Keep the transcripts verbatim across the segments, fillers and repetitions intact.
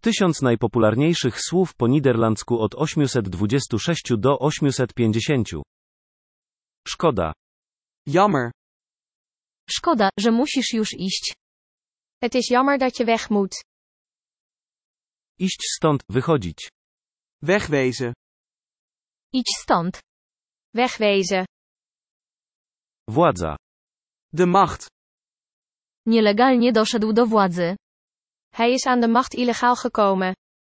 Tysiąc najpopularniejszych słów po niderlandzku od osiemset dwadzieścia sześć do osiemset pięćdziesiąt. Szkoda. Jammer. Szkoda, że musisz już iść. Het is jammer dat je weg moet. Iść stąd, wychodzić. Wegwezen. Idź stąd. Wegwezen. Władza. De macht. Nielegalnie doszedł do władzy. Hij is aan de macht illegaal gekomen.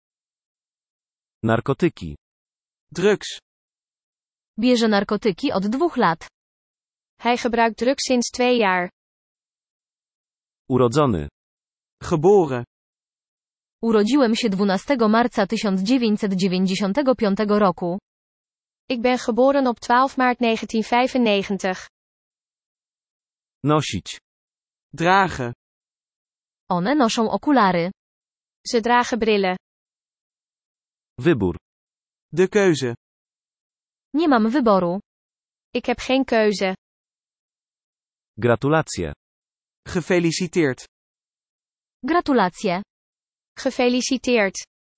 Narkotyki. Drugs. Bierze narkotyki od dwóch lat. Hij gebruikt drugs sinds twee jaar. Urodzony. Geboren. Urodziłem się dwunastego marca tysiąc dziewięćset dziewięćdziesiątego piątego roku. Ik ben geboren op twaalf maart negentienhonderdvijfennegentig. Nosić. Dragen. One noszą okulary. Ze dragen brillen. Wybór. De keuze. Nie mam wyboru. Ik heb geen keuze. Gratulacje. Gefeliciteerd. Gratulacje. Gefeliciteerd.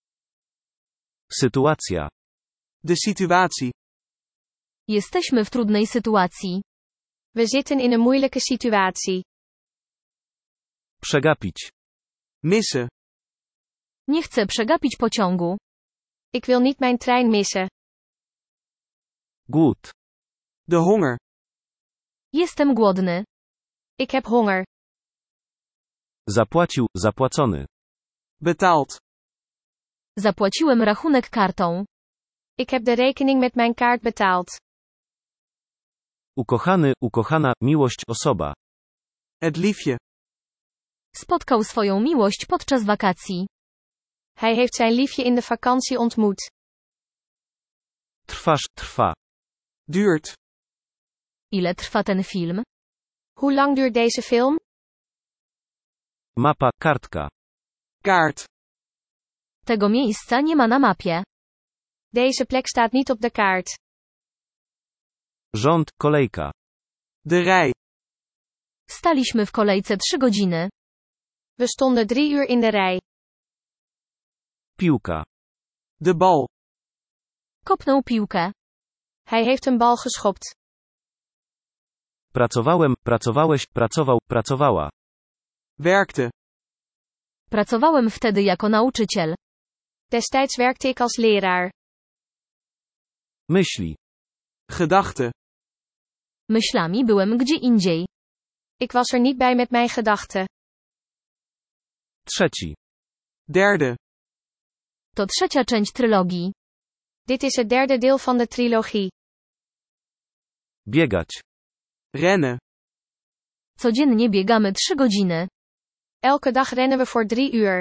Sytuacja. De situatie. Jesteśmy w trudnej sytuacji. We zitten in een moeilijke situatie. Przegapić. Missen. Nie chcę przegapić pociągu. Ik wil niet mijn trein missen. Głód. De honger. Jestem głodny. Ik heb honger. Zapłacił, zapłacony. Betaald. Zapłaciłem rachunek kartą. Ik heb de rekening met mijn kaart betaald. Ukochany, ukochana, miłość, osoba. Het liefje. Spotkał swoją miłość podczas wakacji. Hij heeft zijn liefje in de vakantie ontmoet. Trwasz, trwa. Duurt. Ile trwa ten film? Hoe lang duurt deze film? Mapa, kartka. Kaart. Tego miejsca nie ma na mapie. Deze plek staat niet op de kaart. Rząd, kolejka. De rij. Staliśmy w kolejce trzy godziny. We stonden drie uur in de rij. Piłka. De bal. Kopnął piłkę. Hij heeft een bal geschopt. Pracowałem, pracowałeś, pracował, pracowała. Werkte. Pracowałem wtedy jako nauczyciel. Destijds werkte ik als leraar. Myśli. Gedachte. Myślami byłem gdzie indziej. Ik was er niet bij met mijn gedachten. Trzeci. Derde. To trzecia część trylogii. Dit is het derde deel van de trilogie. Biegać. Rennen. Codziennie biegamy trzy godziny. Elke dag rennen we voor drie uur.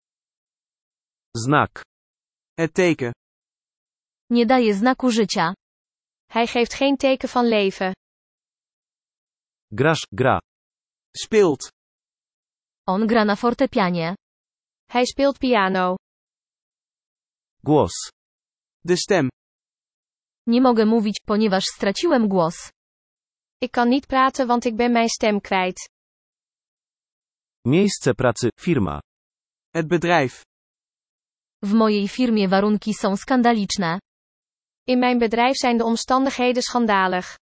Znak. Het teken. Nie daje znaku życia. Hij geeft geen teken van leven. Grasz, gra. Speelt. On gra na fortepianie. Hij speelt piano. Głos. De stem. Nie mogę mówić, ponieważ straciłem głos. Ik kan niet praten want ik ben mijn stem kwijt. Miejsce pracy, firma. Het bedrijf. W mojej firmie warunki są skandaliczne. In mijn bedrijf zijn de omstandigheden schandalig.